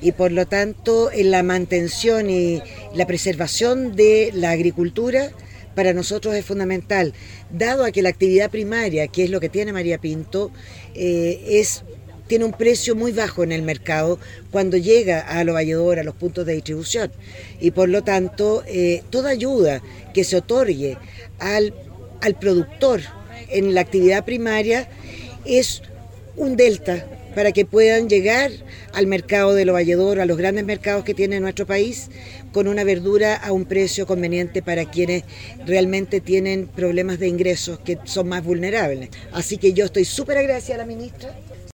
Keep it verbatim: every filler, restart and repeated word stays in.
y por lo tanto en la mantención y la preservación de la agricultura para nosotros es fundamental, dado a que la actividad primaria, que es lo que tiene María Pinto, eh, es tiene un precio muy bajo en el mercado cuando llega a los valledores, a los puntos de distribución. Y por lo tanto, eh, toda ayuda que se otorgue al, al productor en la actividad primaria es un delta para que puedan llegar al mercado de los valledores, a los grandes mercados que tiene nuestro país, con una verdura a un precio conveniente para quienes realmente tienen problemas de ingresos que son más vulnerables. Así que yo estoy súper agradecida a la ministra.